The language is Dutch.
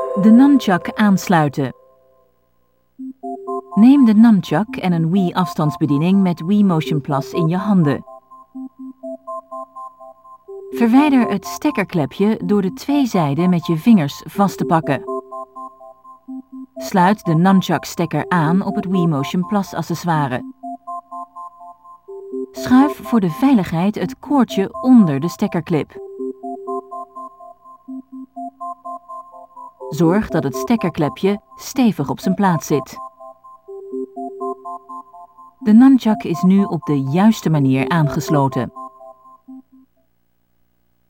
De nunchuck aansluiten. Neem de nunchuck en een Wii afstandsbediening met Wii Motion Plus in je handen. Verwijder het stekkerklepje door de twee zijden met je vingers vast te pakken. Sluit de nunchuck-stekker aan op het Wii Motion Plus accessoire. Schuif voor de veiligheid het koordje onder de stekkerklip. Zorg dat het stekkerklepje stevig op zijn plaats zit. De nunchuck is nu op de juiste manier aangesloten.